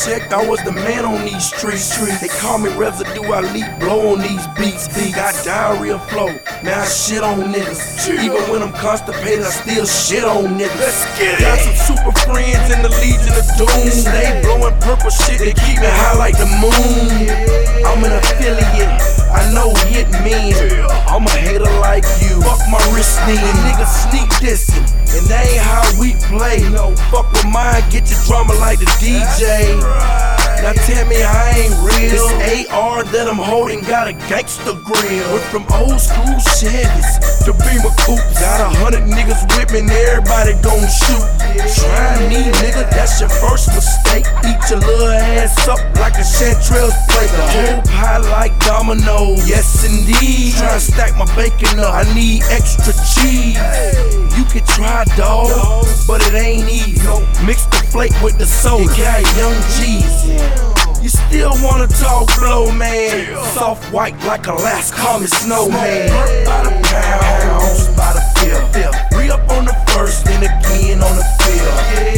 checked, I was the man on these streets. They call me residue, I leak blow on these beats. Got diarrhea flow, man, I shit on niggas. Even when I'm constipated, I still shit on niggas. Let's get it. Got some super friends in the Legion of Doom. They blowing purple shit, they keep me high like the moon. I'm an affiliate, I know hit me. I'm a hater like you. Fuck my wrist knee. Niggas sneak dissing, and that ain't how we play. No, fuck with mine, get your drama like the DJ. Now tell me I ain't real. This AR that I'm holding got a gangster grill. Went from old school Chevys to Beamer coupes. Got 100 niggas with me and everybody gon' shoot. Try me, nigga, that's your first mistake. Eat your little ass up like a Chanterelles plate. The whole pie like dominoes. Yes indeed. Try to stack my bacon up, I need extra cheese. You can try, dawg, but it ain't easy. Mix the flake with the soda, got young G's. You still wanna talk blow, man? Soft white like Alaska, call me snowman. By the pound, by the field. Re-up on the first, then again on the field.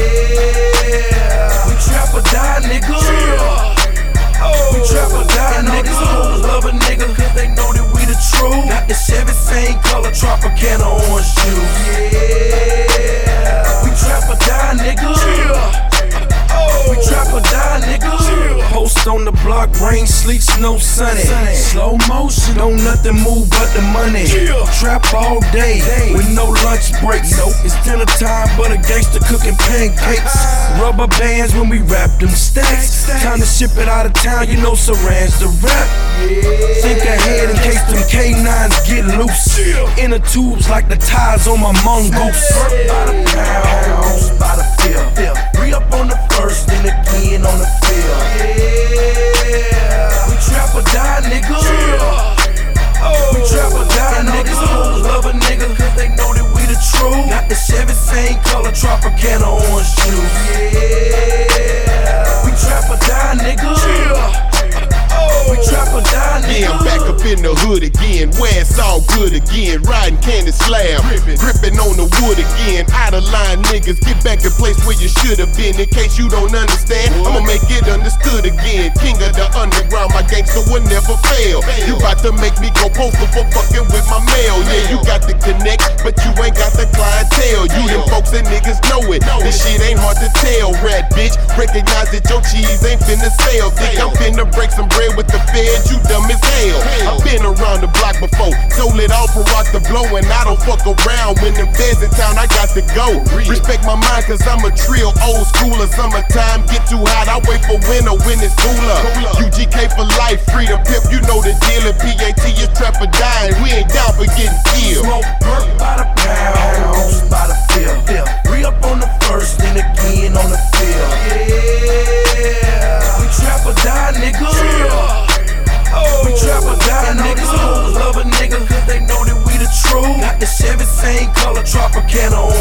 Yeah, we trap or die, nigga. We trap or die, niggas. Hoes love a nigga, cause they know that we the truth. Got the Chevy same color, Tropicana orange juice. Yeah, we trap or die, nigga. We trap or die, nigga. Post on the block, rain, sleet, snow, sunny. Slow motion, don't nothing move but the money. Trap all day, with no lunch breaks. It's dinner time, but a gangster cooking pancakes. Rubber bands when we wrap them stacks. Time to ship it out of town, you know Saran's the rap. Think ahead in case them K9s get loose. Inner tubes like the tires on my mongoose. By the pound, by the field. Re-up on the first, then again on the field. Yeah, we trap or die, nigga. We trap or die, niggas. Hoes love a nigga, cause they know that we the truth. Got the Chevy same color, Tropicana orange juice. Yeah, we trap or die, nigga. We trap or die, nigga. Yeah, I'm back up in the hood again, where it's all good again. Riding candy slab, gripping on the wood again. Out of line niggas, get back in place where you should have been. In case you don't understand, I'ma make it understood again. King of the underground, my gangster will never fail. You bout to make me go postal for fucking with my mail. Yeah, you got the connect, but you ain't got the clientele. You them folks and niggas know it. This shit ain't hard to tell, rat bitch. Recognize that your cheese ain't finna sell. Think I'm finna break some bread with the feds, you dumb as hell. I've been around the block before, sold it all for rock the blow, and I don't fuck around. When them feds in town, I got to go. Respect my mind, cause I'm a trill old schooler. Summertime get too hot, I wait for winter when it's cooler. UGK for life, freedom pimp, you know the deal. And PAT is trap or dying, we ain't down for getting killed. Smoke perk by the pound, by the field. Re-up on the first, then again on the field. Yeah, we trap or die, nigga. We trap or die, niggas. Hoes love a nigga, cause they know that we the truth. Got the Chevy same color, Tropicana